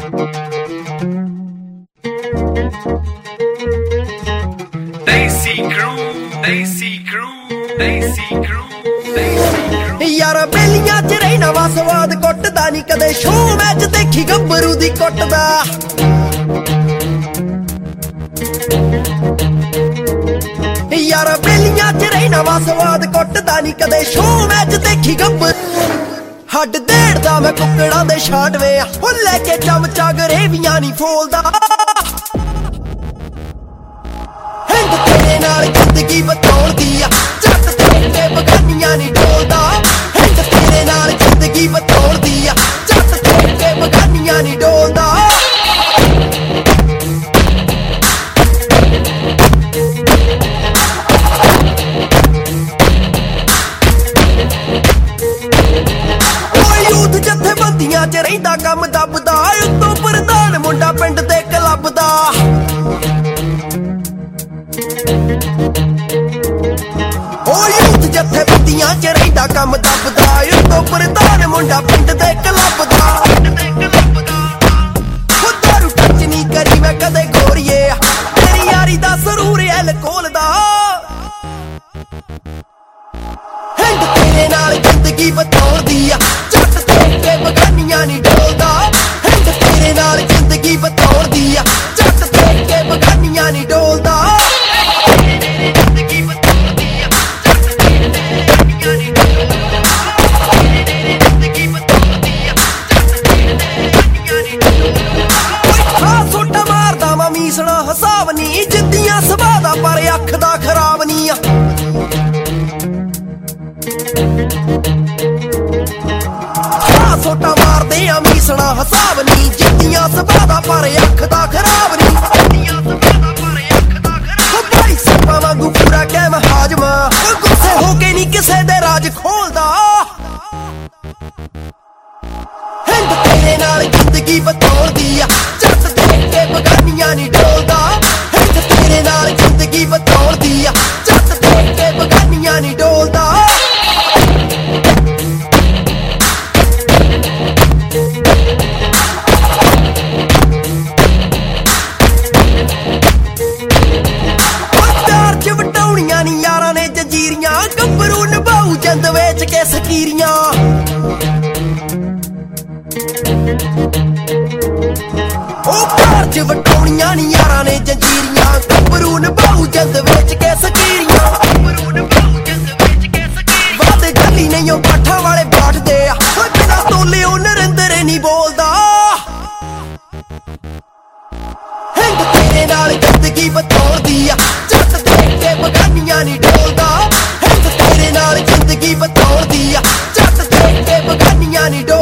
यारा बेलियां च रहना वा स्वाद कुटदा नी कदे शो मैच देखी गब्बरू दी कुटदा यारा बेलियां च रहना वा स्वाद कुटदा नी कदे शो मैच देखी गब्बरू हड देड़दा मैं कुकड़ा दे छांटवे ओ लेके चमचा गरेवियां नी फोलदा हिंद तेरे नाल जिंदगी बतौण दी जट ते बगानियां नी डोलदा हिंद तेरे नाल जिंदगी बतौण दी जट ते बगानियां नी डोलदा यूथ जथेबंदियां च रहिंदा कम दबदा उत्तों प्रधान मुंडा पिंड दे क्लब दा यूथ जथेबंदियां च रहिंदा कम दबदा उत्तों प्रधान मुंडा पिंड दे क्लब दा दारू टच नी करी मैं कदे गोरिए तेरी यारी दा सरूर एल्कोहल दा हिंद तेरे नाल जिंदगी बतौण दी जट ते बगानियां नी डोलदा हिंद तेरे नाल जिंदगी बतौण दी जट ते बगानियां नी डोलदा सोटा मारदा वा मीसना हिसाब नी जिंदियां सवादा पर अख दा खराब नी सोटा मारदे आ मीसना हिसाब नी जिंदियां सवादा पर अख दा खराब नी भाई सपा वांगू पूरा कैम हाजमा गुस्से होके नी किसे दे राज खोलदा हिंद तेरे नाल जिंदगी बतौण दी जट ते बगानियां नी डोलदा हिंद तेरे नाल जिंदगी बतौण दी जट ते बगानियां नी डोलदा प्यार च वटाउणियां नी यारां ने जंजीरियां गब्बरू निभाऊ जंद वेच के सकीरियां प्यार च वटाउणियां नी यारां ने जंजीरियां गब्बरू निभाऊ जंद वेच के सकीरियां वादे गली नहीं ओ बाठा वाले बाठदे बिना तोले ओ नरेंद्र नी बोलदा हिंद तेरे नाल जिंदगी बतौण दी जट ते बगानियां नी डोलदा हिंद तेरे नाल जिंदगी बतौण दी जट ते बगानियां नी डोलदा